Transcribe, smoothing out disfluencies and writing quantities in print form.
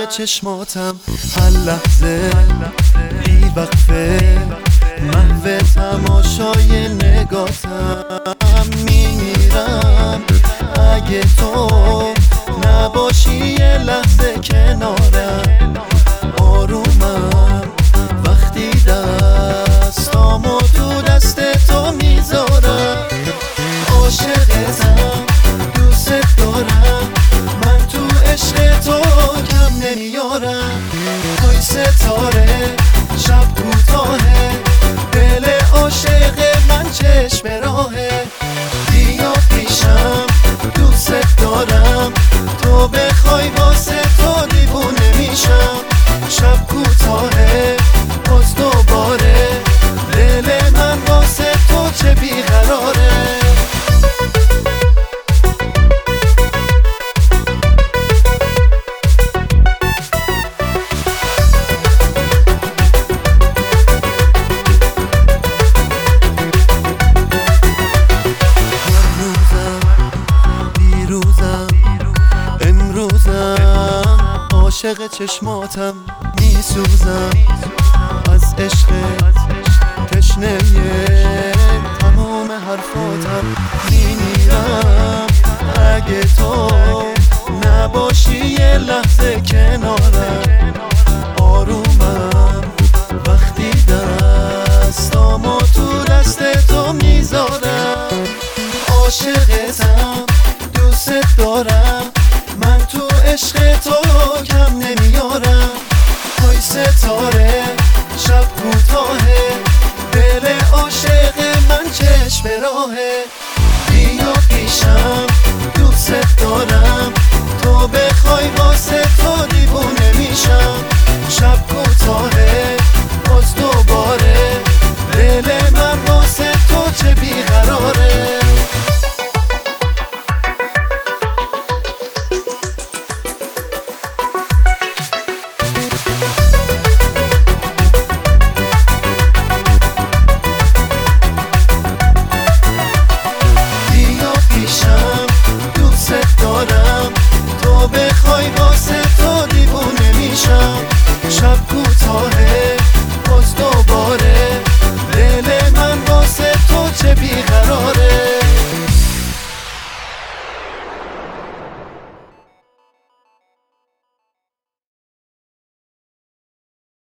چشماتم هر لحظه بی وقفه محو تماشای نگاتم. میمیرم اگه تو نباشی یه لحظه کنارم. آرومم وقتی دستامو تو دست تو میذارم. عاشقتم دوست دارم من تو عشق تو کم نمیارم. توی ستاره شب کوتاهه دل عاشق من چشم راهه. بیا پیشم دوست دارم تو بخوای واسه تو دیوونه میشم. شب کوتاهه باز دوباره دل من واسه تو چه بیقراره. عاشق چشماتم میسوزم از عشق تشنه تمام حرفاتم. میمیرم اگه تو نباشی یه لحظه کنارم. آرومم وقتی دستامو تو دست تو میذارم. عاشقتم دوست دارم من تو عشق تو کم نمیارم. توی ستاره شب کوتاهه دل عاشق من چشم راهه.